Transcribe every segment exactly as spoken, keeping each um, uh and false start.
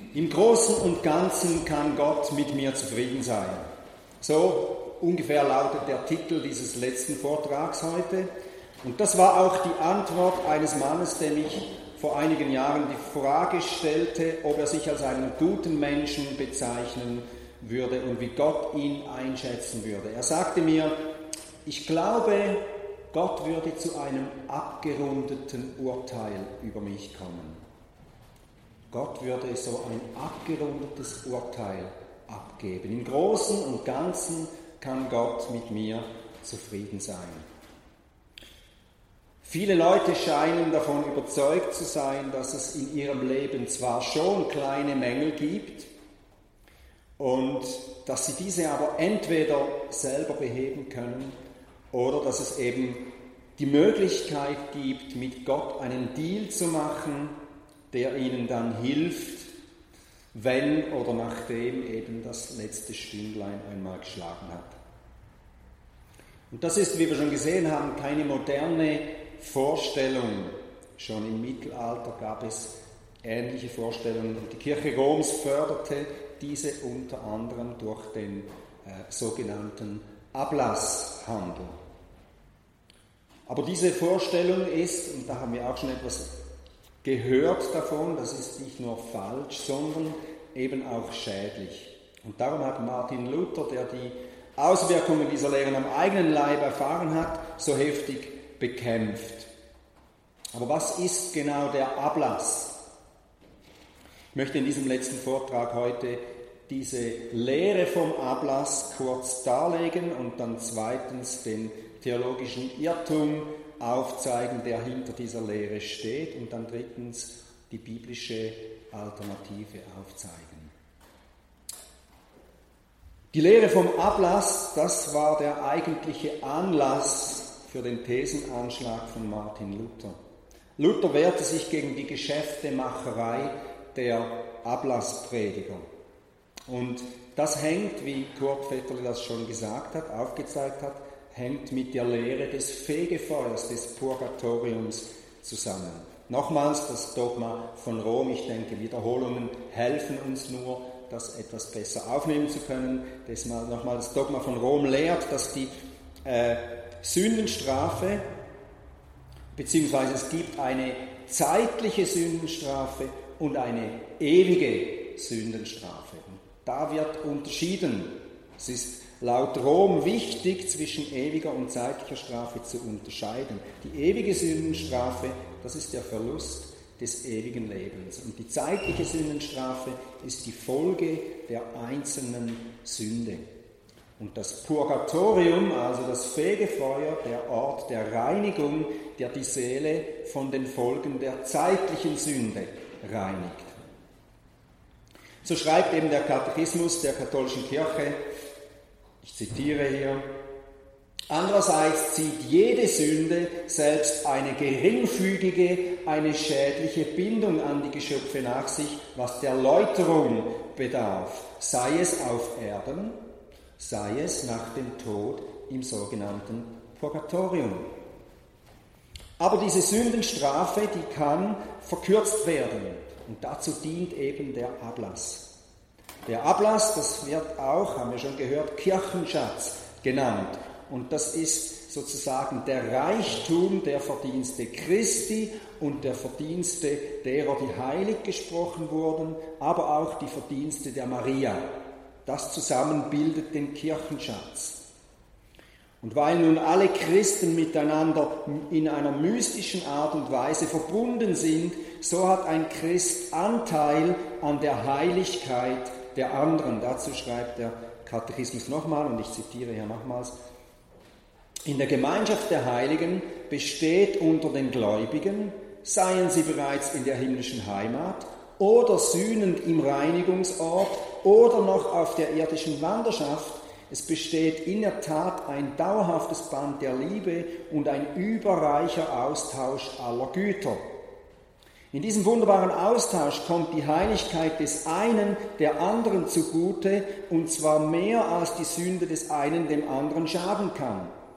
Im Großen und Ganzen kann Gott mit mir zufrieden sein. So ungefähr lautet der Titel dieses letzten Vortrags heute. Und das war auch die Antwort eines Mannes, der mich vor einigen Jahren die Frage stellte, ob er sich als einen guten Menschen bezeichnen würde und wie Gott ihn einschätzen würde. Er sagte mir, ich glaube, Gott würde zu einem abgerundeten Urteil über mich kommen. Gott würde so ein abgerundetes Urteil abgeben. Im Großen und Ganzen kann Gott mit mir zufrieden sein. Viele Leute scheinen davon überzeugt zu sein, dass es in ihrem Leben zwar schon kleine Mängel gibt und dass sie diese aber entweder selber beheben können oder dass es eben die Möglichkeit gibt, mit Gott einen Deal zu machen, der ihnen dann hilft, wenn oder nachdem eben das letzte Stündlein einmal geschlagen hat. Und das ist, wie wir schon gesehen haben, keine moderne Vorstellung. Schon im Mittelalter gab es ähnliche Vorstellungen und die Kirche Roms förderte diese unter anderem durch den äh, sogenannten Ablasshandel. Aber diese Vorstellung ist, und da haben wir auch schon etwas gehört davon, das ist nicht nur falsch, sondern eben auch schädlich. Und darum hat Martin Luther, der die Auswirkungen dieser Lehren am eigenen Leib erfahren hat, so heftig bekämpft. Aber was ist genau der Ablass? Ich möchte in diesem letzten Vortrag heute diese Lehre vom Ablass kurz darlegen und dann zweitens den theologischen Irrtum aufzeigen, der hinter dieser Lehre steht, und dann drittens die biblische Alternative aufzeigen. Die Lehre vom Ablass, das war der eigentliche Anlass für den Thesenanschlag von Martin Luther. Luther wehrte sich gegen die Geschäftemacherei der Ablassprediger. Und das hängt, wie Kurt Vetterle das schon gesagt hat, aufgezeigt hat, hängt mit der Lehre des Fegefeuers, des Purgatoriums zusammen. Nochmals das Dogma von Rom, ich denke, Wiederholungen helfen uns nur, das etwas besser aufnehmen zu können. Deshalb nochmal das Dogma von Rom lehrt, dass die äh, Sündenstrafe, beziehungsweise es gibt eine zeitliche Sündenstrafe und eine ewige Sündenstrafe. Und da wird unterschieden. Es ist laut Rom wichtig, zwischen ewiger und zeitlicher Strafe zu unterscheiden. Die ewige Sündenstrafe, das ist der Verlust des ewigen Lebens. Und die zeitliche Sündenstrafe ist die Folge der einzelnen Sünde. Und das Purgatorium, also das Fegefeuer, der Ort der Reinigung, der die Seele von den Folgen der zeitlichen Sünde reinigt. So schreibt eben der Katechismus der katholischen Kirche, ich zitiere hier, andererseits zieht jede Sünde selbst eine geringfügige, eine schädliche Bindung an die Geschöpfe nach sich, was der Läuterung bedarf, sei es auf Erden, sei es nach dem Tod im sogenannten Purgatorium. Aber diese Sündenstrafe, die kann verkürzt werden und dazu dient eben der Ablass. Der Ablass, das wird auch, haben wir schon gehört, Kirchenschatz genannt. Und das ist sozusagen der Reichtum der Verdienste Christi und der Verdienste derer, die heilig gesprochen wurden, aber auch die Verdienste der Maria. Das zusammen bildet den Kirchenschatz. Und weil nun alle Christen miteinander in einer mystischen Art und Weise verbunden sind, so hat ein Christ Anteil an der Heiligkeit der anderen. Dazu schreibt der Katechismus nochmal, und ich zitiere hier nochmals, in der Gemeinschaft der Heiligen besteht unter den Gläubigen, seien sie bereits in der himmlischen Heimat oder sühnend im Reinigungsort oder noch auf der irdischen Wanderschaft, es besteht in der Tat ein dauerhaftes Band der Liebe und ein überreicher Austausch aller Güter. In diesem wunderbaren Austausch kommt die Heiligkeit des einen der anderen zugute, und zwar mehr als die Sünde des einen dem anderen schaden kann.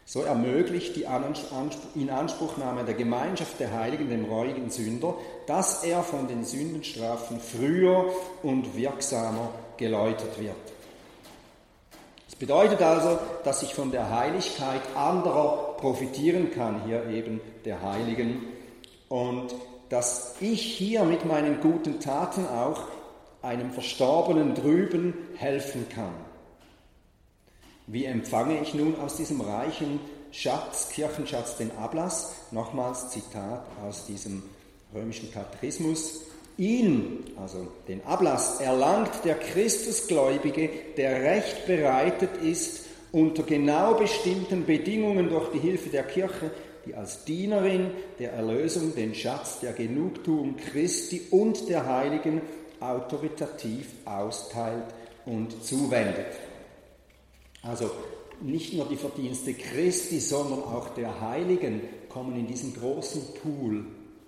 So ermöglicht die Inanspruchnahme der Gemeinschaft der Heiligen dem reuigen Sünder, dass er von den Sündenstrafen früher und wirksamer geläutert wird. Das bedeutet also, dass ich von der Heiligkeit anderer profitieren kann, hier eben der Heiligen, und dass ich hier mit meinen guten Taten auch einem Verstorbenen drüben helfen kann. Wie empfange ich nun aus diesem reichen Schatz, Kirchenschatz, den Ablass? Nochmals Zitat aus diesem römischen Katechismus. Ihn, also den Ablass, erlangt der Christusgläubige, der recht bereitet ist, unter genau bestimmten Bedingungen durch die Hilfe der Kirche, die als Dienerin der Erlösung den Schatz der Genugtuung Christi und der Heiligen autoritativ austeilt und zuwendet. Also nicht nur die Verdienste Christi, sondern auch der Heiligen kommen in diesen großen Pool.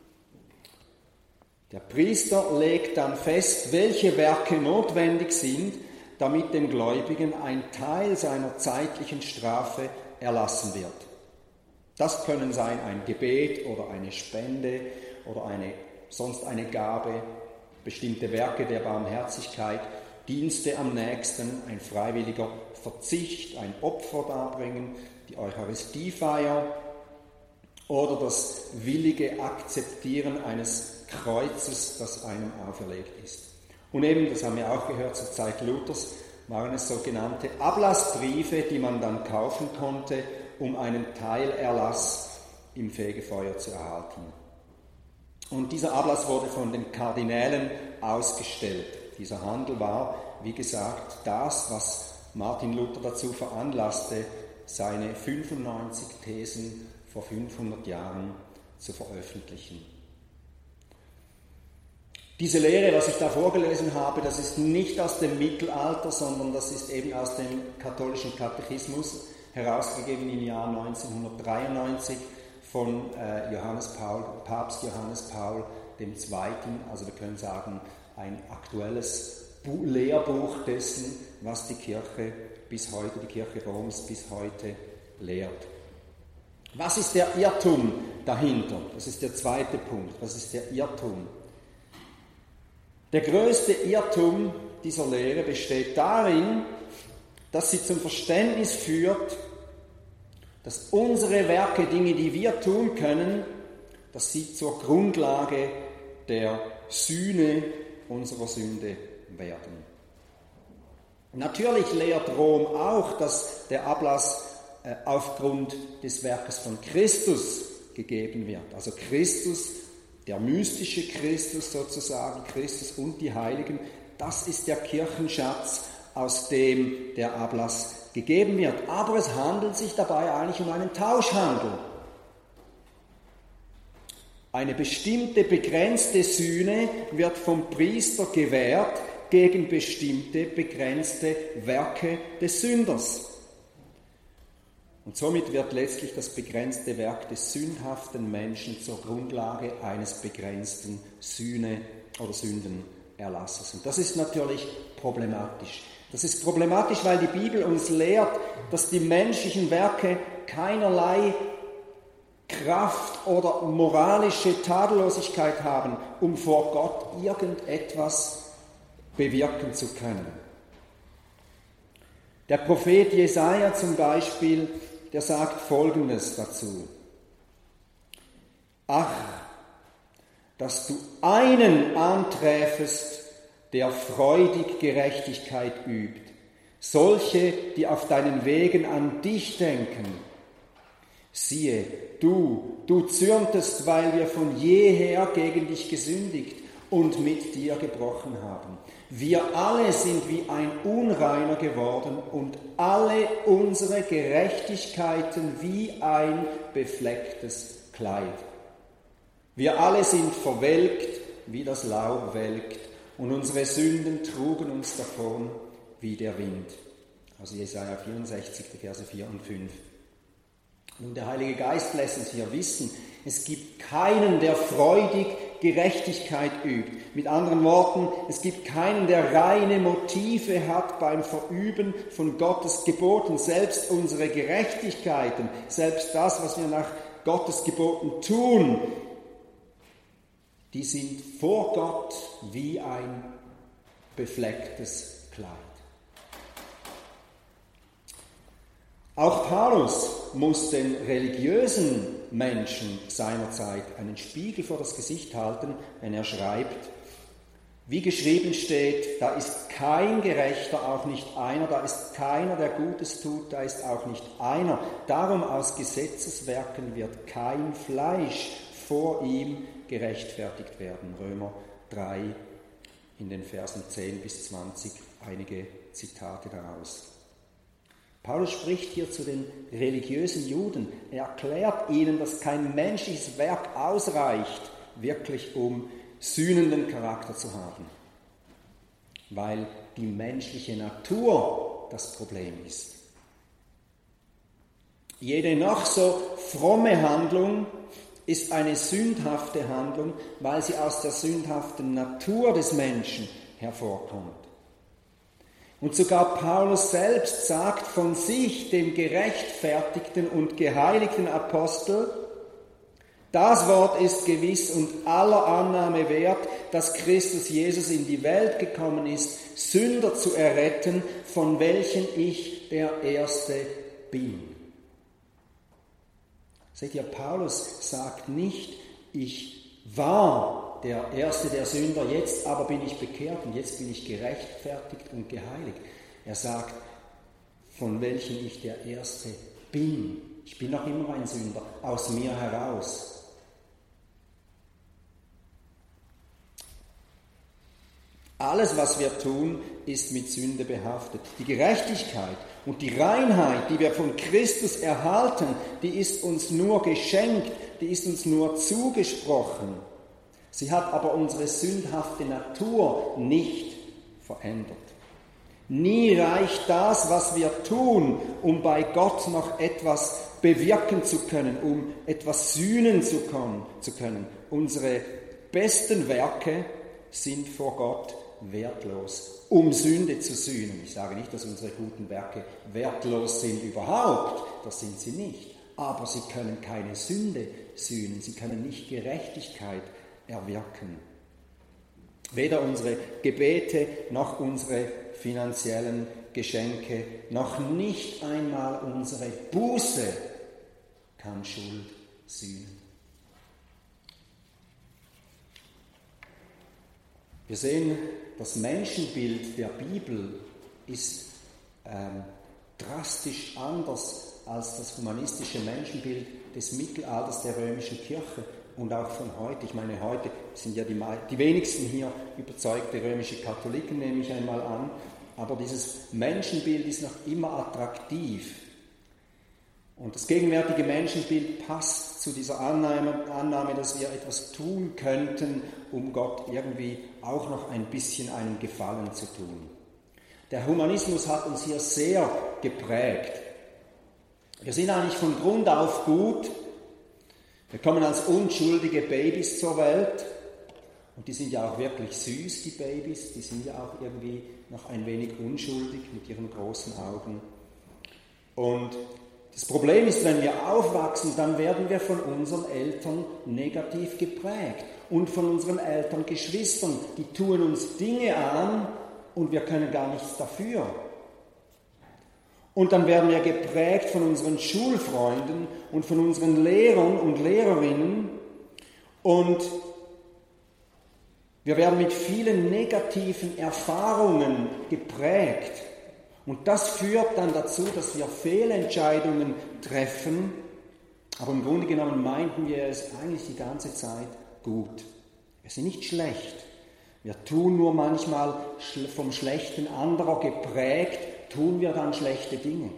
Der Priester legt dann fest, welche Werke notwendig sind, damit dem Gläubigen ein Teil seiner zeitlichen Strafe erlassen wird. Das können sein ein Gebet oder eine Spende oder eine, sonst eine Gabe, bestimmte Werke der Barmherzigkeit, Dienste am Nächsten, ein freiwilliger Verzicht, ein Opfer darbringen, die Eucharistiefeier oder das willige Akzeptieren eines Kreuzes, das einem auferlegt ist. Und eben, das haben wir auch gehört, zur Zeit Luthers waren es sogenannte Ablassbriefe, die man dann kaufen konnte, um einen Teilerlass im Fegefeuer zu erhalten. Und dieser Ablass wurde von den Kardinälen ausgestellt. Dieser Handel war, wie gesagt, das, was Martin Luther dazu veranlasste, seine fünfundneunzig Thesen vor fünfhundert Jahren zu veröffentlichen. Diese Lehre, was ich da vorgelesen habe, das ist nicht aus dem Mittelalter, sondern das ist eben aus dem katholischen Katechismus, herausgegeben im Jahr neunzehnhundertdreiundneunzig von äh, Johannes Paul, Papst Johannes Paul der Zweite. Also wir können sagen, ein aktuelles Lehrbuch dessen, was die Kirche bis heute, die Kirche Roms bis heute lehrt. Was ist der Irrtum dahinter? Das ist der zweite Punkt. Was ist der Irrtum? Der größte Irrtum dieser Lehre besteht darin, dass sie zum Verständnis führt, dass unsere Werke, Dinge, die wir tun können, dass sie zur Grundlage der Sühne unserer Sünde werden. Natürlich lehrt Rom auch, dass der Ablass äh, aufgrund des Werkes von Christus gegeben wird. Also Christus, der mystische Christus sozusagen, Christus und die Heiligen, das ist der Kirchenschatz, aus dem der Ablass gegeben wird. Aber es handelt sich dabei eigentlich um einen Tauschhandel. Eine bestimmte begrenzte Sühne wird vom Priester gewährt gegen bestimmte begrenzte Werke des Sünders. Und somit wird letztlich das begrenzte Werk des sündhaften Menschen zur Grundlage eines begrenzten Sühne- oder Sündenerlasses. Und das ist natürlich problematisch. Das ist problematisch, weil die Bibel uns lehrt, dass die menschlichen Werke keinerlei Kraft oder moralische Tadellosigkeit haben, um vor Gott irgendetwas bewirken zu können. Der Prophet Jesaja zum Beispiel, der sagt Folgendes dazu: Ach, dass du einen anträfest, der freudig Gerechtigkeit übt, solche, die auf deinen Wegen an dich denken. Siehe, du, du zürntest, weil wir von jeher gegen dich gesündigt und mit dir gebrochen haben. Wir alle sind wie ein Unreiner geworden und alle unsere Gerechtigkeiten wie ein beflecktes Kleid. Wir alle sind verwelkt, wie das Laub welkt, und unsere Sünden trugen uns davon wie der Wind. Also Jesaja vierundsechzig, die Verse vier und fünf. Nun, der Heilige Geist lässt uns hier wissen, es gibt keinen, der freudig Gerechtigkeit übt. Mit anderen Worten, es gibt keinen, der reine Motive hat beim Verüben von Gottes Geboten. Selbst unsere Gerechtigkeiten, selbst das, was wir nach Gottes Geboten tun, die sind vor Gott wie ein beflecktes Kleid. Auch Paulus muss den religiösen Menschen seiner Zeit einen Spiegel vor das Gesicht halten, wenn er schreibt, wie geschrieben steht, da ist kein Gerechter, auch nicht einer, da ist keiner, der Gutes tut, da ist auch nicht einer. Darum aus Gesetzeswerken wird kein Fleisch vor ihm gerechtfertigt werden. Römer drei in den Versen zehn bis zwanzig, einige Zitate daraus. Paulus spricht hier zu den religiösen Juden. Er erklärt ihnen, dass kein menschliches Werk ausreicht, wirklich um sühnenden Charakter zu haben, weil die menschliche Natur das Problem ist. Jede noch so fromme Handlung ist eine sündhafte Handlung, weil sie aus der sündhaften Natur des Menschen hervorkommt. Und sogar Paulus selbst sagt von sich, dem gerechtfertigten und geheiligten Apostel, das Wort ist gewiss und aller Annahme wert, dass Christus Jesus in die Welt gekommen ist, Sünder zu erretten, von welchen ich der Erste bin. Seht ihr, Paulus sagt nicht, ich war der Erste der Sünder, jetzt aber bin ich bekehrt und jetzt bin ich gerechtfertigt und geheiligt. Er sagt, von welchen ich der Erste bin. Ich bin noch immer ein Sünder, aus mir heraus. Alles, was wir tun, ist mit Sünde behaftet. Die Gerechtigkeit und die Reinheit, die wir von Christus erhalten, die ist uns nur geschenkt, die ist uns nur zugesprochen. Sie hat aber unsere sündhafte Natur nicht verändert. Nie reicht das, was wir tun, um bei Gott noch etwas bewirken zu können, um etwas sühnen zu können. Unsere besten Werke sind vor Gott wertlos, um Sünde zu sühnen. Ich sage nicht, dass unsere guten Werke wertlos sind überhaupt, das sind sie nicht. Aber sie können keine Sünde sühnen, sie können nicht Gerechtigkeit erwirken. Weder unsere Gebete noch unsere finanziellen Geschenke, noch nicht einmal unsere Buße kann Schuld sühnen. Wir sehen, das Menschenbild der Bibel ist ähm, drastisch anders als das humanistische Menschenbild des Mittelalters der römischen Kirche und auch von heute. Ich meine, heute sind ja die, die wenigsten hier überzeugte römische Katholiken, nehme ich einmal an, aber dieses Menschenbild ist noch immer attraktiv. Und das gegenwärtige Menschenbild passt zu dieser Annahme, Annahme, dass wir etwas tun könnten, um Gott irgendwie auch noch ein bisschen einen Gefallen zu tun. Der Humanismus hat uns hier sehr geprägt. Wir sind eigentlich von Grund auf gut. Wir kommen als unschuldige Babys zur Welt. Und die sind ja auch wirklich süß, die Babys. Die sind ja auch irgendwie noch ein wenig unschuldig mit ihren großen Augen. Und das Problem ist, wenn wir aufwachsen, dann werden wir von unseren Eltern negativ geprägt und von unseren Eltern Geschwistern. Die tun uns Dinge an und wir können gar nichts dafür. Und dann werden wir geprägt von unseren Schulfreunden und von unseren Lehrern und Lehrerinnen und wir werden mit vielen negativen Erfahrungen geprägt. Und das führt dann dazu, dass wir Fehlentscheidungen treffen, aber im Grunde genommen meinten wir es eigentlich die ganze Zeit gut. Wir sind nicht schlecht. Wir tun nur manchmal vom Schlechten anderer geprägt, tun wir dann schlechte Dinge.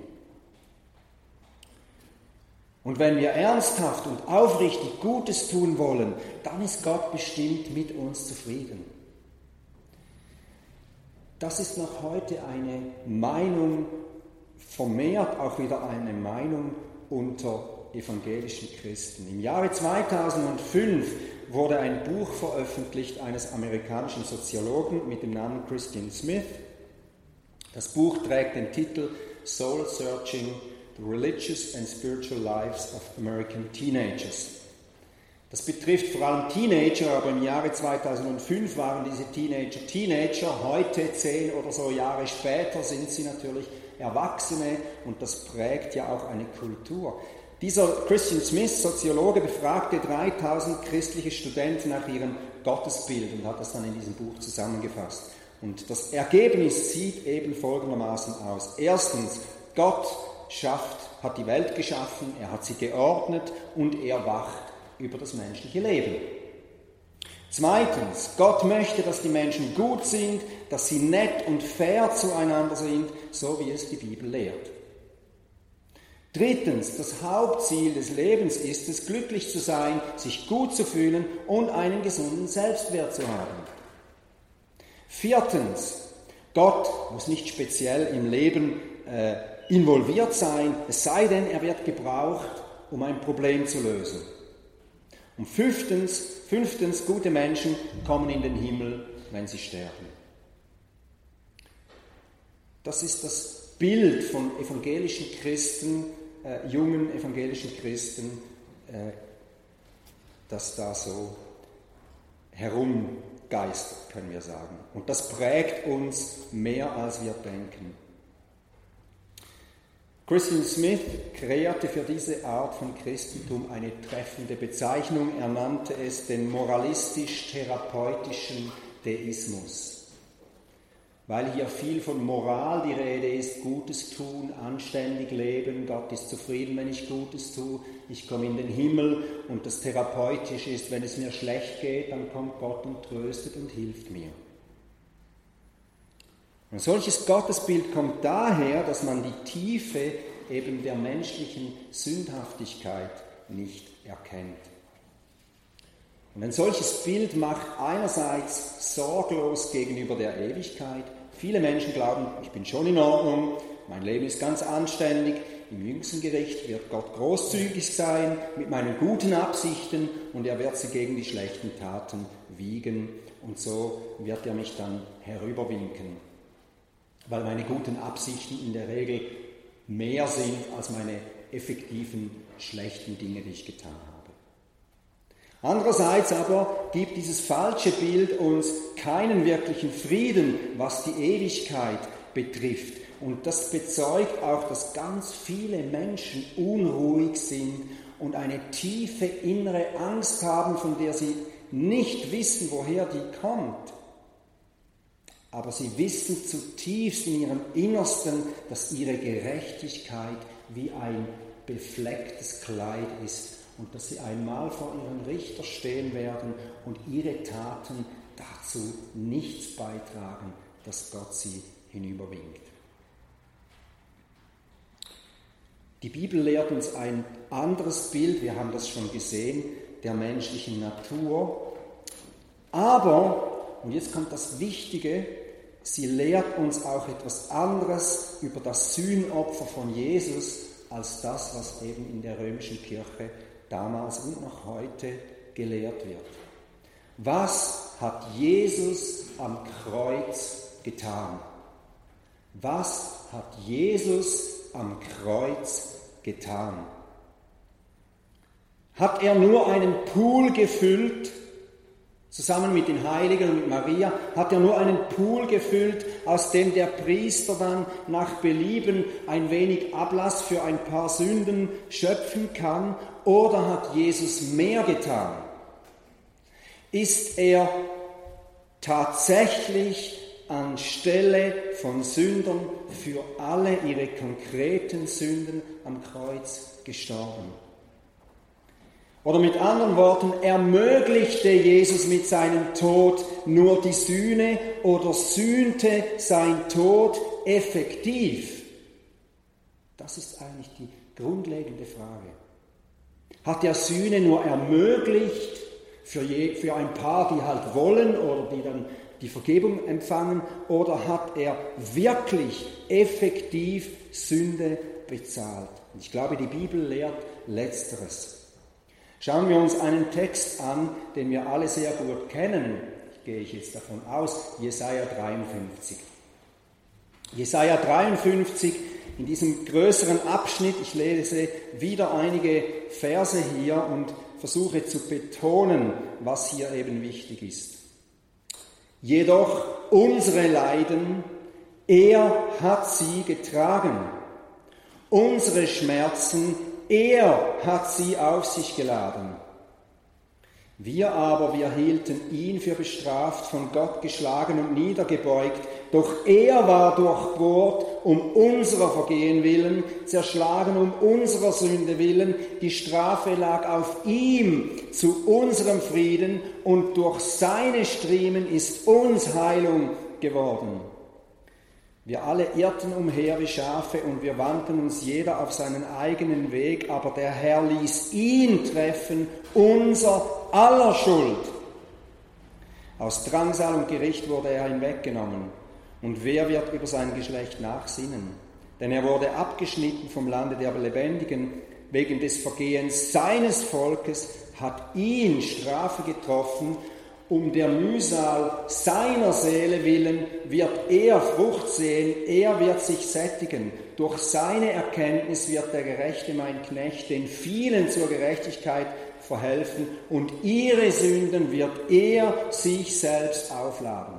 Und wenn wir ernsthaft und aufrichtig Gutes tun wollen, dann ist Gott bestimmt mit uns zufrieden. Das ist noch heute eine Meinung, vermehrt auch wieder eine Meinung unter evangelischen Christen. Im Jahre zweitausendfünf wurde ein Buch veröffentlicht eines amerikanischen Soziologen mit dem Namen Christian Smith. Das Buch trägt den Titel Soul Searching: The Religious and Spiritual Lives of American Teenagers. Das betrifft vor allem Teenager, aber im Jahre zweitausendfünf waren diese Teenager Teenager. Heute, zehn oder so Jahre später, sind sie natürlich Erwachsene und das prägt ja auch eine Kultur. Dieser Christian Smith, Soziologe, befragte dreitausend christliche Studenten nach ihrem Gottesbild und hat das dann in diesem Buch zusammengefasst. Und das Ergebnis sieht eben folgendermaßen aus. Erstens, Gott schafft, hat die Welt geschaffen, er hat sie geordnet und er wacht über das menschliche Leben. Zweitens, Gott möchte, dass die Menschen gut sind, dass sie nett und fair zueinander sind, so wie es die Bibel lehrt. Drittens, das Hauptziel des Lebens ist es, glücklich zu sein, sich gut zu fühlen und einen gesunden Selbstwert zu haben. Viertens, Gott muss nicht speziell im Leben äh, involviert sein, es sei denn, er wird gebraucht, um ein Problem zu lösen. Und fünftens, fünftens, gute Menschen kommen in den Himmel, wenn sie sterben. Das ist das Bild von evangelischen Christen, äh, jungen evangelischen Christen, äh, das da so herumgeistert, können wir sagen. Und das prägt uns mehr, als wir denken. Christian Smith kreierte für diese Art von Christentum eine treffende Bezeichnung. Er nannte es den moralistisch-therapeutischen Deismus. Weil hier viel von Moral die Rede ist, Gutes tun, anständig leben, Gott ist zufrieden, wenn ich Gutes tue, ich komme in den Himmel und das therapeutisch ist, wenn es mir schlecht geht, dann kommt Gott und tröstet und hilft mir. Ein solches Gottesbild kommt daher, dass man die Tiefe eben der menschlichen Sündhaftigkeit nicht erkennt. Und ein solches Bild macht einerseits sorglos gegenüber der Ewigkeit. Viele Menschen glauben, ich bin schon in Ordnung, mein Leben ist ganz anständig, im jüngsten Gericht wird Gott großzügig sein mit meinen guten Absichten und er wird sie gegen die schlechten Taten wiegen und so wird er mich dann herüberwinken. Weil meine guten Absichten in der Regel mehr sind als meine effektiven schlechten Dinge, die ich getan habe. Andererseits aber gibt dieses falsche Bild uns keinen wirklichen Frieden, was die Ewigkeit betrifft. Und das bezeugt auch, dass ganz viele Menschen unruhig sind und eine tiefe innere Angst haben, von der sie nicht wissen, woher die kommt. Aber sie wissen zutiefst in ihrem Innersten, dass ihre Gerechtigkeit wie ein beflecktes Kleid ist und dass sie einmal vor ihren Richter stehen werden und ihre Taten dazu nichts beitragen, dass Gott sie hinüberwinkt. Die Bibel lehrt uns ein anderes Bild, wir haben das schon gesehen, der menschlichen Natur. Aber, und jetzt kommt das Wichtige, sie lehrt uns auch etwas anderes über das Sühnopfer von Jesus als das, was eben in der römischen Kirche damals und noch heute gelehrt wird. Was hat Jesus am Kreuz getan? Was hat Jesus am Kreuz getan? Hat er nur einen Pool gefüllt, zusammen mit den Heiligen und mit Maria, hat er nur einen Pool gefüllt, aus dem der Priester dann nach Belieben ein wenig Ablass für ein paar Sünden schöpfen kann? Oder hat Jesus mehr getan? Ist er tatsächlich anstelle von Sündern für alle ihre konkreten Sünden am Kreuz gestorben? Oder mit anderen Worten, ermöglichte Jesus mit seinem Tod nur die Sühne oder sühnte sein Tod effektiv? Das ist eigentlich die grundlegende Frage. Hat er Sühne nur ermöglicht für, je, für ein paar, die halt wollen oder die dann die Vergebung empfangen, oder hat er wirklich effektiv Sünde bezahlt? Und ich glaube, die Bibel lehrt Letzteres. Schauen wir uns einen Text an, den wir alle sehr gut kennen, gehe ich jetzt davon aus, Jesaja dreiundfünfzig. Jesaja dreiundfünfzig, in diesem größeren Abschnitt, ich lese wieder einige Verse hier und versuche zu betonen, was hier eben wichtig ist. Jedoch unsere Leiden, er hat sie getragen. Unsere Schmerzen, er hat sie auf sich geladen. Wir aber, wir hielten ihn für bestraft, von Gott geschlagen und niedergebeugt. Doch er war durchbohrt um unserer Vergehen willen, zerschlagen um unserer Sünde willen. Die Strafe lag auf ihm zu unserem Frieden und durch seine Striemen ist uns Heilung geworden. Wir alle irrten umher wie Schafe und wir wandten uns jeder auf seinen eigenen Weg, aber der Herr ließ ihn treffen, unser aller Schuld. Aus Drangsal und Gericht wurde er hinweggenommen. Und wer wird über sein Geschlecht nachsinnen? Denn er wurde abgeschnitten vom Lande der Lebendigen. Wegen des Vergehens seines Volkes hat ihn Strafe getroffen. Um der Mühsal seiner Seele willen wird er Frucht sehen, er wird sich sättigen. Durch seine Erkenntnis wird der Gerechte, mein Knecht, den vielen zur Gerechtigkeit verhelfen und ihre Sünden wird er sich selbst aufladen.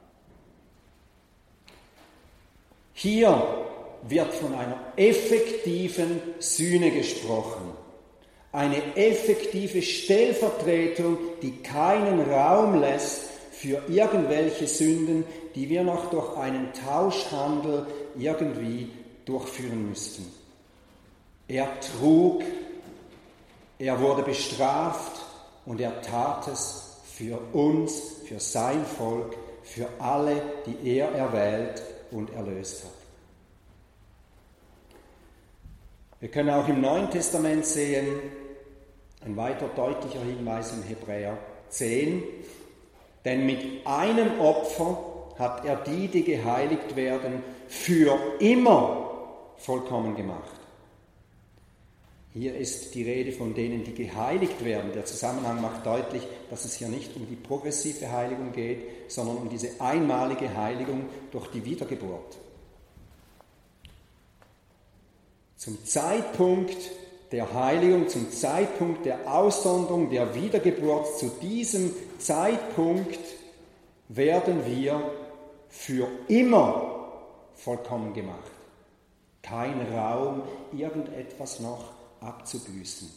Hier wird von einer effektiven Sühne gesprochen. Eine effektive Stellvertretung, die keinen Raum lässt für irgendwelche Sünden, die wir noch durch einen Tauschhandel irgendwie durchführen müssten. Er trug, er wurde bestraft und er tat es für uns, für sein Volk, für alle, die er erwählt und erlöst hat. Wir können auch im Neuen Testament sehen, ein weiter deutlicher Hinweis in Hebräer zehn, denn mit einem Opfer hat er die, die geheiligt werden, für immer vollkommen gemacht. Hier ist die Rede von denen, die geheiligt werden. Der Zusammenhang macht deutlich, dass es hier nicht um die progressive Heiligung geht, sondern um diese einmalige Heiligung durch die Wiedergeburt. Zum Zeitpunkt der Heiligung, zum Zeitpunkt der Aussonderung, der Wiedergeburt, zu diesem Zeitpunkt werden wir für immer vollkommen gemacht. Kein Raum, irgendetwas noch abzubüßen.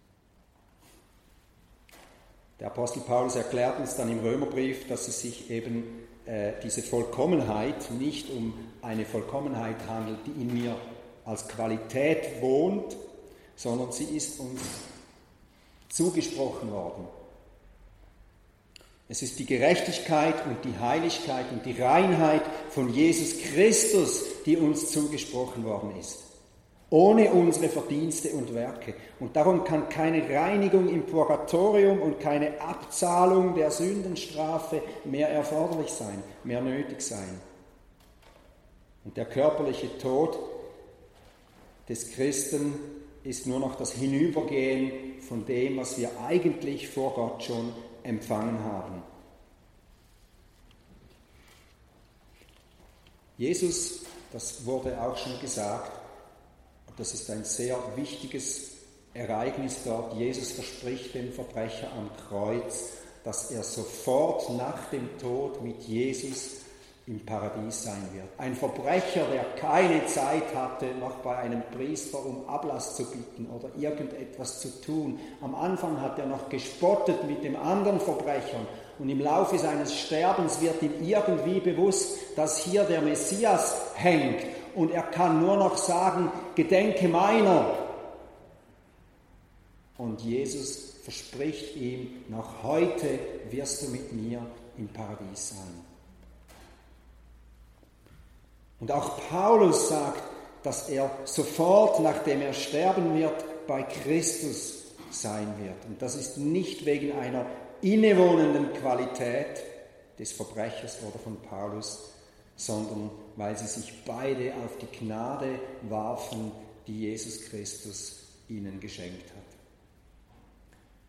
Der Apostel Paulus erklärt uns dann im Römerbrief, dass es sich eben äh, diese Vollkommenheit nicht um eine Vollkommenheit handelt, die in mir als Qualität wohnt, sondern sie ist uns zugesprochen worden. Es ist die Gerechtigkeit und die Heiligkeit und die Reinheit von Jesus Christus, die uns zugesprochen worden ist, ohne unsere Verdienste und Werke. Und darum kann keine Reinigung im Purgatorium und keine Abzahlung der Sündenstrafe mehr erforderlich sein, mehr nötig sein. Und der körperliche Tod des Christen ist nur noch das Hinübergehen von dem, was wir eigentlich vor Gott schon empfangen haben. Jesus, das wurde auch schon gesagt, das ist ein sehr wichtiges Ereignis dort. Jesus verspricht dem Verbrecher am Kreuz, dass er sofort nach dem Tod mit Jesus im Paradies sein wird. Ein Verbrecher, der keine Zeit hatte, noch bei einem Priester um Ablass zu bitten oder irgendetwas zu tun. Am Anfang hat er noch gespottet mit den anderen Verbrechern und im Laufe seines Sterbens wird ihm irgendwie bewusst, dass hier der Messias hängt und er kann nur noch sagen, gedenke meiner. Und Jesus verspricht ihm, noch heute wirst du mit mir im Paradies sein. Und auch Paulus sagt, dass er sofort, nachdem er sterben wird, bei Christus sein wird. Und das ist nicht wegen einer innewohnenden Qualität des Verbrechers oder von Paulus, sondern weil sie sich beide auf die Gnade warfen, die Jesus Christus ihnen geschenkt hat.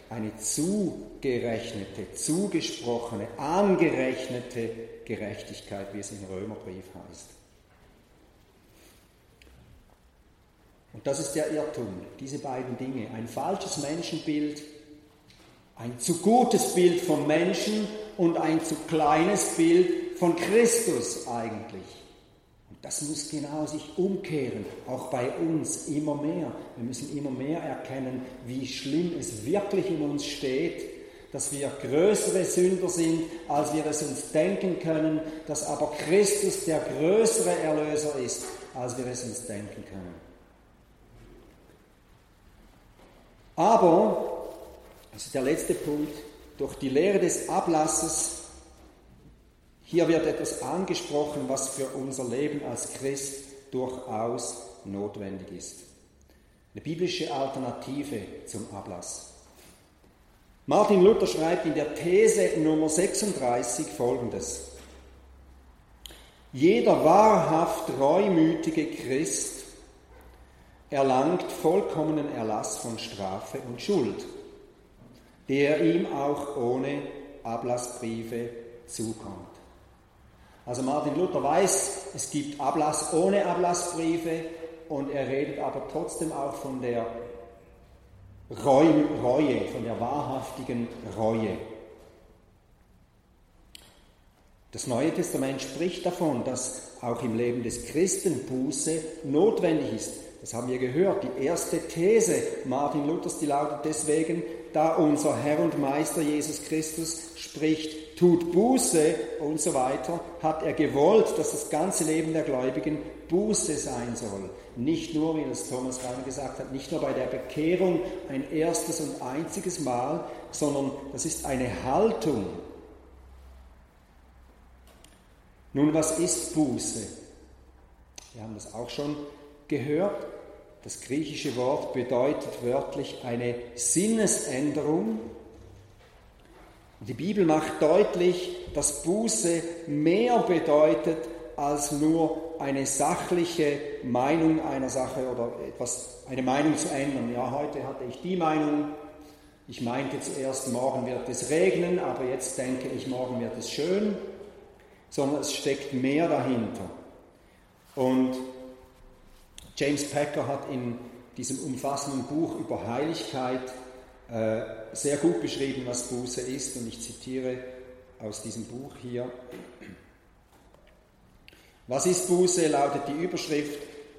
eine zugerechnete, zugesprochene, angerechnete Gerechtigkeit, wie es im Römerbrief heißt. Und das ist der Irrtum, diese beiden Dinge, ein falsches Menschenbild, ein zu gutes Bild vom Menschen und ein zu kleines Bild von Christus eigentlich. Und das muss genau sich umkehren, auch bei uns immer mehr. Wir müssen immer mehr erkennen, wie schlimm es wirklich in uns steht, dass wir größere Sünder sind, als wir es uns denken können, dass aber Christus der größere Erlöser ist, als wir es uns denken können. Aber, das ist der letzte Punkt, durch die Lehre des Ablasses, hier wird etwas angesprochen, was für unser Leben als Christ durchaus notwendig ist. Eine biblische Alternative zum Ablass. Martin Luther schreibt in der These Nummer sechsunddreißig Folgendes: Jeder wahrhaft reumütige Christ erlangt vollkommenen Erlass von Strafe und Schuld, der ihm auch ohne Ablassbriefe zukommt. Also Martin Luther weiß, es gibt Ablass ohne Ablassbriefe, und er redet aber trotzdem auch von der Reue, von der wahrhaftigen Reue. Das Neue Testament spricht davon, dass auch im Leben des Christen Buße notwendig ist. Das haben wir gehört. Die erste These Martin Luthers, die lautet deswegen: Da unser Herr und Meister Jesus Christus spricht, tut Buße und so weiter, hat er gewollt, dass das ganze Leben der Gläubigen Buße sein soll. Nicht nur, wie das Thomas gerade gesagt hat, nicht nur bei der Bekehrung ein erstes und einziges Mal, sondern das ist eine Haltung. Nun, was ist Buße? Wir haben das auch schon gehört. Das griechische Wort bedeutet wörtlich eine Sinnesänderung. Die Bibel macht deutlich, dass Buße mehr bedeutet als nur eine sachliche Meinung einer Sache oder etwas, eine Meinung zu ändern. Ja, heute hatte ich die Meinung, ich meinte zuerst, morgen wird es regnen, aber jetzt denke ich, morgen wird es schön, sondern es steckt mehr dahinter. Und James Packer hat in diesem umfassenden Buch über Heiligkeit äh, sehr gut beschrieben, was Buße ist, und ich zitiere aus diesem Buch hier. Was ist Buße? Lautet die Überschrift.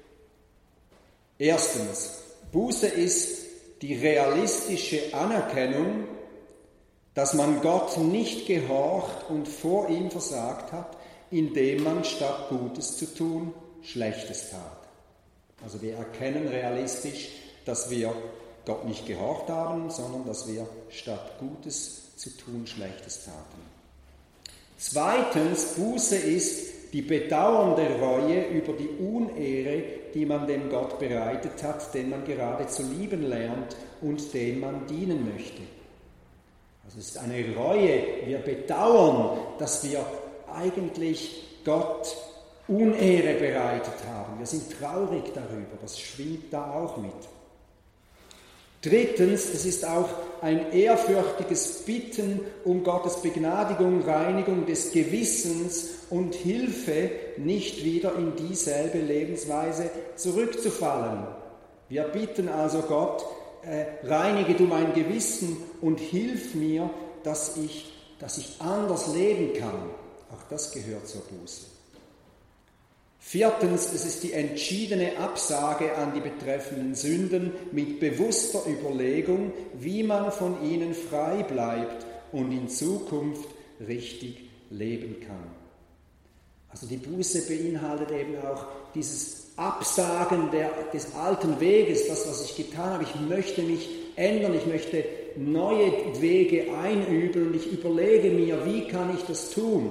Erstens, Buße ist die realistische Anerkennung, dass man Gott nicht gehorcht und vor ihm versagt hat, indem man statt Gutes zu tun, Schlechtes tat. Also wir erkennen realistisch, dass wir Gott nicht gehorcht haben, sondern dass wir statt Gutes zu tun, Schlechtes taten. Zweitens, Buße ist die bedauernde Reue über die Unehre, die man dem Gott bereitet hat, den man gerade zu lieben lernt und den man dienen möchte. Also es ist eine Reue, wir bedauern, dass wir eigentlich Gott Unehre bereitet haben. Wir sind traurig darüber, das schwingt da auch mit. Drittens, es ist auch ein ehrfürchtiges Bitten um Gottes Begnadigung, Reinigung des Gewissens und Hilfe, nicht wieder in dieselbe Lebensweise zurückzufallen. Wir bitten also Gott, äh, reinige du mein Gewissen und hilf mir, dass ich, dass ich anders leben kann. Auch das gehört zur Buße. Viertens, es ist die entschiedene Absage an die betreffenden Sünden mit bewusster Überlegung, wie man von ihnen frei bleibt und in Zukunft richtig leben kann. Also die Buße beinhaltet eben auch dieses Absagen der, des alten Weges, das, was ich getan habe. Ich möchte mich ändern, ich möchte neue Wege einüben und ich überlege mir, wie kann ich das tun?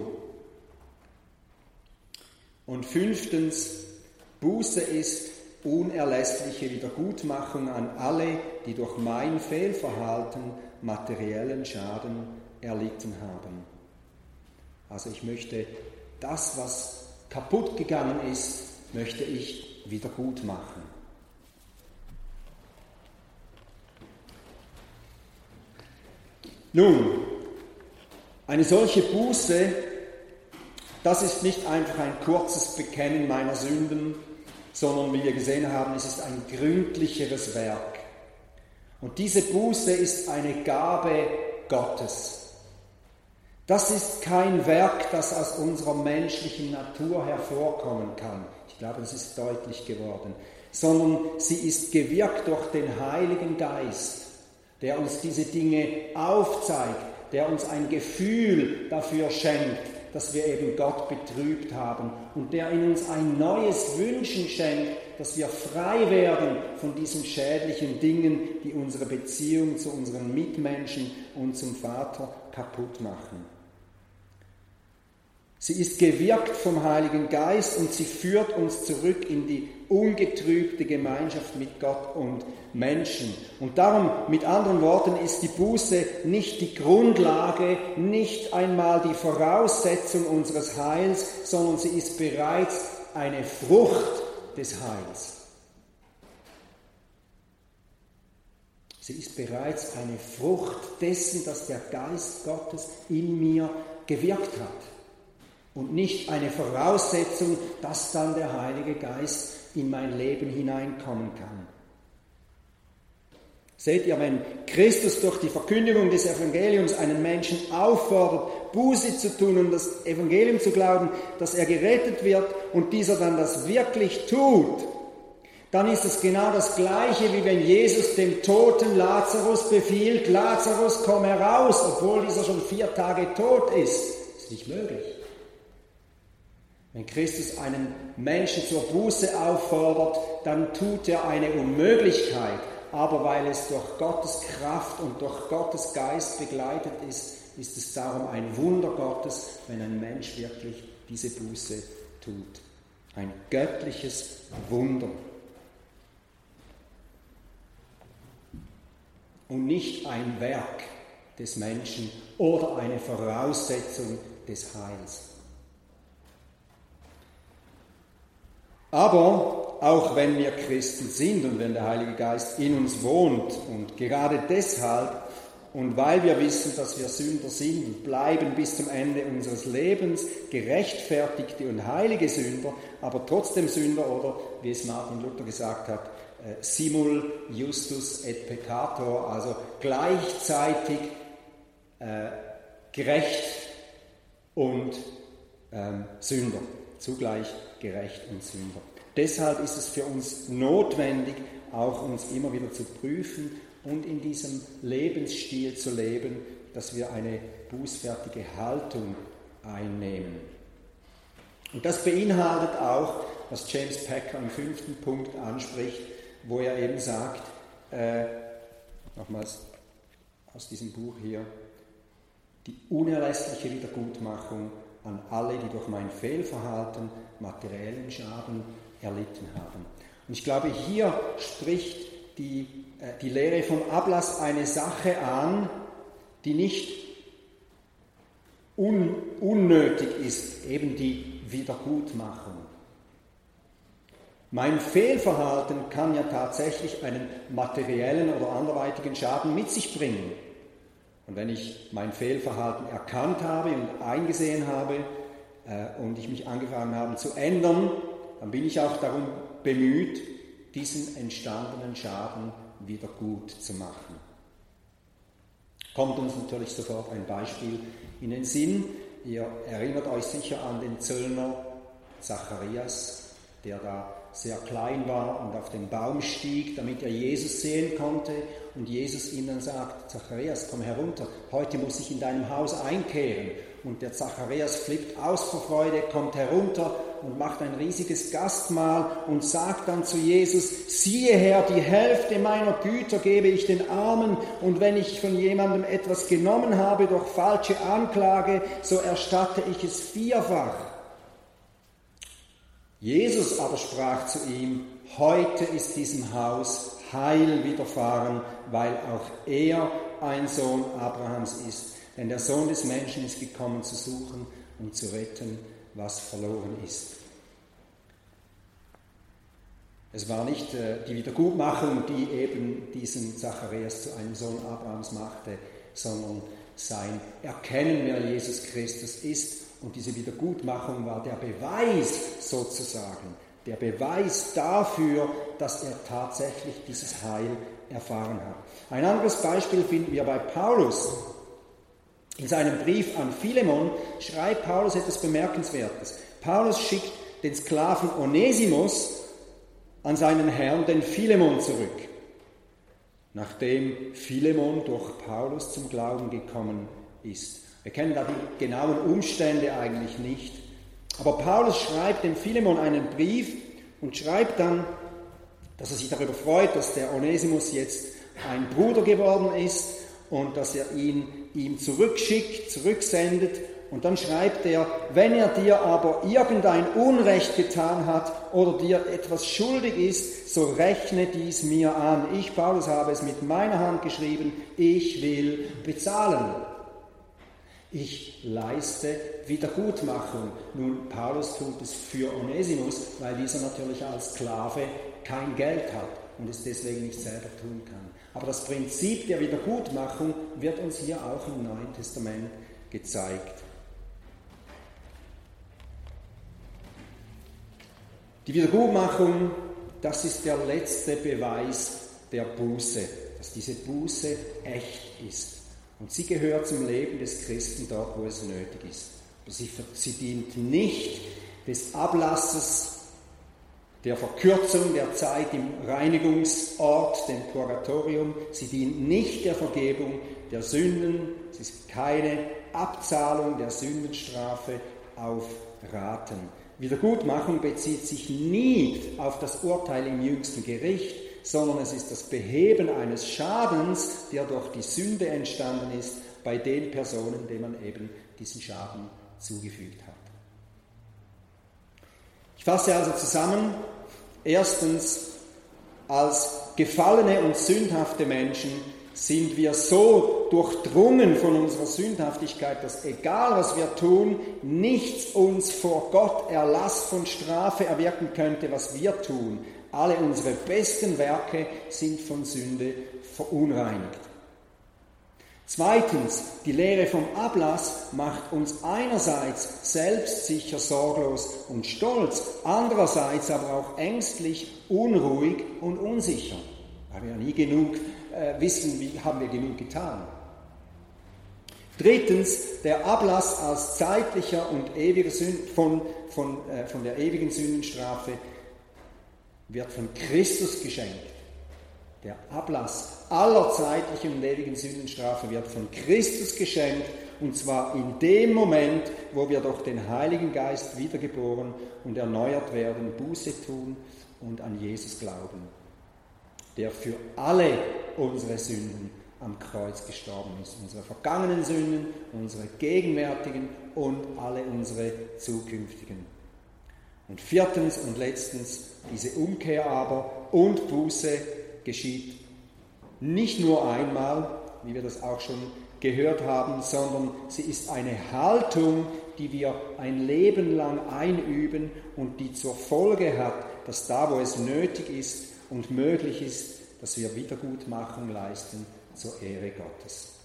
Und fünftens, Buße ist unerlässliche Wiedergutmachung an alle, die durch mein Fehlverhalten materiellen Schaden erlitten haben. Also ich möchte das, was kaputt gegangen ist, möchte ich wieder gut machen. Nun, eine solche Buße, das ist nicht einfach ein kurzes Bekennen meiner Sünden, sondern wie wir gesehen haben, es ist ein gründlicheres Werk. Und diese Buße ist eine Gabe Gottes. Das ist kein Werk, das aus unserer menschlichen Natur hervorkommen kann. Ich glaube, das ist deutlich geworden. Sondern sie ist gewirkt durch den Heiligen Geist, der uns diese Dinge aufzeigt, der uns ein Gefühl dafür schenkt, dass wir eben Gott betrübt haben und der in uns ein neues Wünschen schenkt, dass wir frei werden von diesen schädlichen Dingen, die unsere Beziehung zu unseren Mitmenschen und zum Vater kaputt machen. Sie ist gewirkt vom Heiligen Geist und sie führt uns zurück in die ungetrübte Gemeinschaft mit Gott und Menschen. Und darum, mit anderen Worten, ist die Buße nicht die Grundlage, nicht einmal die Voraussetzung unseres Heils, sondern sie ist bereits eine Frucht des Heils. Sie ist bereits eine Frucht dessen, dass der Geist Gottes in mir gewirkt hat. Und nicht eine Voraussetzung, dass dann der Heilige Geist in mein Leben hineinkommen kann. Seht ihr, wenn Christus durch die Verkündigung des Evangeliums einen Menschen auffordert, Buße zu tun und das Evangelium zu glauben, dass er gerettet wird und dieser dann das wirklich tut, dann ist es genau das Gleiche, wie wenn Jesus dem toten Lazarus befiehlt, Lazarus, komm heraus, obwohl dieser schon vier Tage tot ist. Das ist nicht möglich. Wenn Christus einen Menschen zur Buße auffordert, dann tut er eine Unmöglichkeit. Aber weil es durch Gottes Kraft und durch Gottes Geist begleitet ist, ist es darum ein Wunder Gottes, wenn ein Mensch wirklich diese Buße tut. Ein göttliches Wunder. Und nicht ein Werk des Menschen oder eine Voraussetzung des Heils. Aber auch wenn wir Christen sind und wenn der Heilige Geist in uns wohnt und gerade deshalb und weil wir wissen, dass wir Sünder sind und bleiben bis zum Ende unseres Lebens gerechtfertigte und heilige Sünder, aber trotzdem Sünder oder, wie es Martin Luther gesagt hat, simul justus et peccator, also gleichzeitig äh, gerecht und ähm, Sünder, zugleich gerecht und Sünder. Deshalb ist es für uns notwendig, auch uns immer wieder zu prüfen und in diesem Lebensstil zu leben, dass wir eine bußfertige Haltung einnehmen. Und das beinhaltet auch, was James Packer im fünften Punkt anspricht, wo er eben sagt, äh, nochmals aus diesem Buch hier, die unerlässliche Wiedergutmachung an alle, die durch mein Fehlverhalten materiellen Schaden erlitten haben. Und ich glaube, hier spricht die, äh, die Lehre vom Ablass eine Sache an, die nicht un, unnötig ist, eben die Wiedergutmachung. Mein Fehlverhalten kann ja tatsächlich einen materiellen oder anderweitigen Schaden mit sich bringen. Und wenn ich mein Fehlverhalten erkannt habe und eingesehen habe äh, und ich mich angefangen habe zu ändern, dann bin ich auch darum bemüht, diesen entstandenen Schaden wieder gut zu machen. Kommt uns natürlich sofort ein Beispiel in den Sinn. Ihr erinnert euch sicher an den Zöllner Zacharias, der da sehr klein war und auf den Baum stieg, damit er Jesus sehen konnte. Und Jesus ihm dann sagt, Zacharias, komm herunter, heute muss ich in deinem Haus einkehren. Und der Zacharias flippt aus vor Freude, kommt herunter und macht ein riesiges Gastmahl und sagt dann zu Jesus, siehe Herr, die Hälfte meiner Güter gebe ich den Armen und wenn ich von jemandem etwas genommen habe durch falsche Anklage, so erstatte ich es vierfach. Jesus aber sprach zu ihm, heute ist diesem Haus Heil widerfahren, weil auch er ein Sohn Abrahams ist. Denn der Sohn des Menschen ist gekommen zu suchen und zu retten, was verloren ist. Es war nicht äh, die Wiedergutmachung, die eben diesen Zacharias zu einem Sohn Abrahams machte, sondern sein Erkennen, wer Jesus Christus ist. Und diese Wiedergutmachung war der Beweis sozusagen, der Beweis dafür, dass er tatsächlich dieses Heil erfahren hat. Ein anderes Beispiel finden wir bei Paulus. In seinem Brief an Philemon schreibt Paulus etwas Bemerkenswertes. Paulus schickt den Sklaven Onesimus an seinen Herrn, den Philemon, zurück, nachdem Philemon durch Paulus zum Glauben gekommen ist. Wir kennen da die genauen Umstände eigentlich nicht. Aber Paulus schreibt dem Philemon einen Brief und schreibt dann, dass er sich darüber freut, dass der Onesimus jetzt ein Bruder geworden ist und dass er ihn ihm zurückschickt, zurücksendet. Und dann schreibt er, wenn er dir aber irgendein Unrecht getan hat oder dir etwas schuldig ist, so rechne dies mir an. Ich, Paulus, habe es mit meiner Hand geschrieben, ich will bezahlen. Ich leiste Wiedergutmachung. Nun, Paulus tut es für Onesimus, weil dieser natürlich als Sklave kein Geld hat und es deswegen nicht selber tun kann. Aber das Prinzip der Wiedergutmachung wird uns hier auch im Neuen Testament gezeigt. Die Wiedergutmachung, das ist der letzte Beweis der Buße, dass diese Buße echt ist. Und sie gehört zum Leben des Christen dort, wo es nötig ist. Aber sie, sie dient nicht des Ablasses, der Verkürzung der Zeit im Reinigungsort, dem Purgatorium. Sie dient nicht der Vergebung der Sünden. Es ist keine Abzahlung der Sündenstrafe auf Raten. Wiedergutmachung bezieht sich nie auf das Urteil im jüngsten Gericht, sondern es ist das Beheben eines Schadens, der durch die Sünde entstanden ist, bei den Personen, denen man eben diesen Schaden zugefügt hat. Ich fasse also zusammen. Erstens, als gefallene und sündhafte Menschen sind wir so durchdrungen von unserer Sündhaftigkeit, dass egal was wir tun, nichts uns vor Gott Erlass von Strafe erwirken könnte, was wir tun. Alle unsere besten Werke sind von Sünde verunreinigt. Zweitens, die Lehre vom Ablass macht uns einerseits selbstsicher, sorglos und stolz, andererseits aber auch ängstlich, unruhig und unsicher, weil wir ja nie genug äh, wissen, wie haben wir genug getan. Drittens, der Ablass als zeitlicher und ewiger Sünd, von, von, äh, von der ewigen Sündenstrafe wird von Christus geschenkt. Der Ablass aller zeitlichen und ewigen Sündenstrafe wird von Christus geschenkt, und zwar in dem Moment, wo wir durch den Heiligen Geist wiedergeboren und erneuert werden, Buße tun und an Jesus glauben, der für alle unsere Sünden am Kreuz gestorben ist. Unsere vergangenen Sünden, unsere gegenwärtigen und alle unsere zukünftigen. Und viertens und letztens, diese Umkehr aber und Buße geschieht nicht nur einmal, wie wir das auch schon gehört haben, sondern sie ist eine Haltung, die wir ein Leben lang einüben und die zur Folge hat, dass da, wo es nötig ist und möglich ist, dass wir Wiedergutmachung leisten zur Ehre Gottes.